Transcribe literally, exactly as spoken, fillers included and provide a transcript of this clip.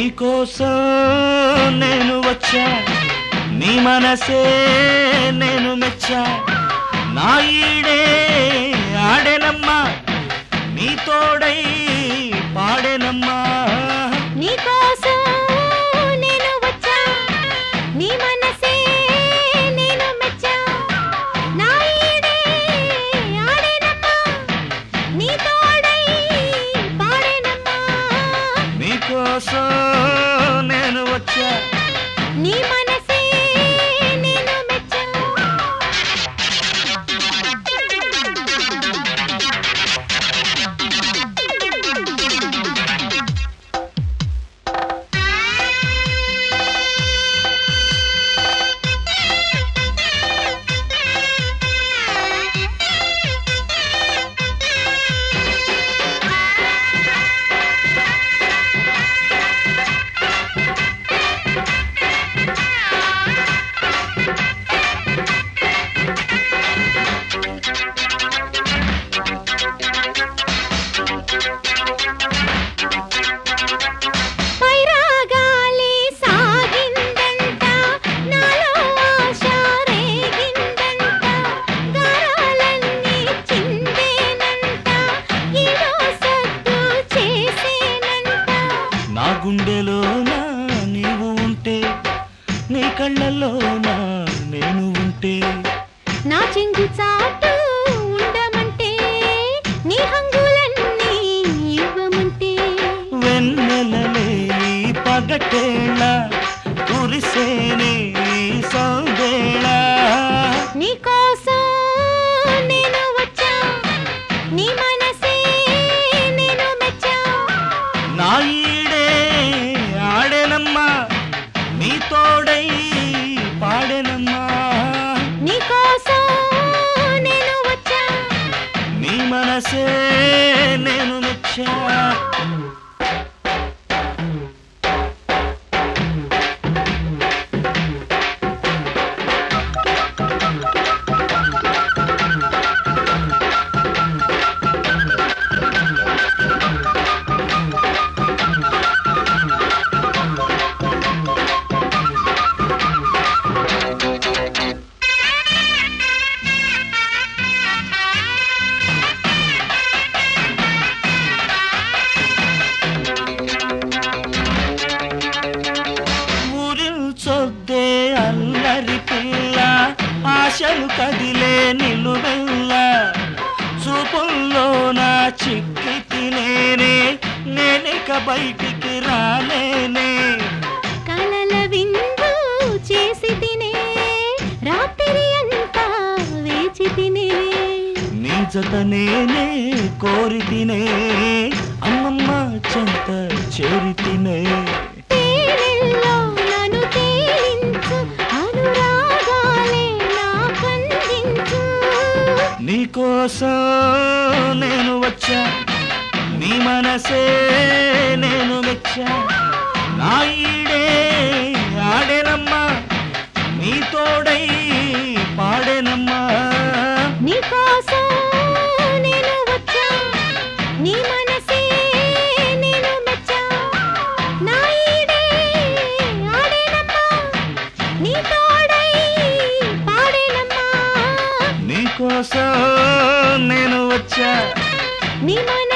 నీకోసం నేను వచ్చా, నీ మనసే నేను మెచ్చా. నా ఈడే ఆడేనమ్మా, నీ తోడై పాడేనమ్మా. నీకోసం నేను వచ్చా, నీ మనసే నేను మెచ్చా. నా ఈడే ఆడేనమ్మా, నీ తోడై పాడేనమ్మా. నీకోసం నేను వచ్చా, నీ మనసే నేను మెచ్చా. నా గుండెలోనా నీవు ఉంటే, నీ కళ్ళలోనా నేను ఉంటే, నా చెంగు చాటు ఉండమంటే, నీ హంగులన్నీ ఇవ్వమంటే, వెన్నెలలే పగటేళ కురిసేనే సౌదేళ. నీకోసం నేను వచ్చా, నీ మనసే నేను మెచ్చా. నా ఈడే ఆడేనమ్మా, నీ తోడై పాడేనమ్మా. నీకోసం నేను వచ్చా, నీ మనసే నేను మెచ్చా. చొద్దే అల్లరి పిల్ల, ఆశలు కదిలే నిలువెల్ల. చూపుల్లో నా చిక్కి తినేనే, నేనిక బయటికి రాలేనే. కలల విందు చేసి తినే, రాత్రి అంతా వేచి తినే. నీ జత నేనే కోరి తినే, అమ్మమ్మ చెంత చేరి తినే. తేనెల్లో నన్ను తేలించు, అనురాగాలే నాకందించు. నీకోసం నేను వచ్చా, నీ మనసే నేను మెచ్చా. నా ఈడే ఆడేనమ్మా, నీ తోడై పాడేనమ్మా. నీకోసం నేను వచ్చా, నీ మనసే నేను మెచ్చా. నా ఈడే ఆడేనమ్మా, నీ తోడై పాడేనమ్మా. నీకోసం నేను వచ్చా, నీ మన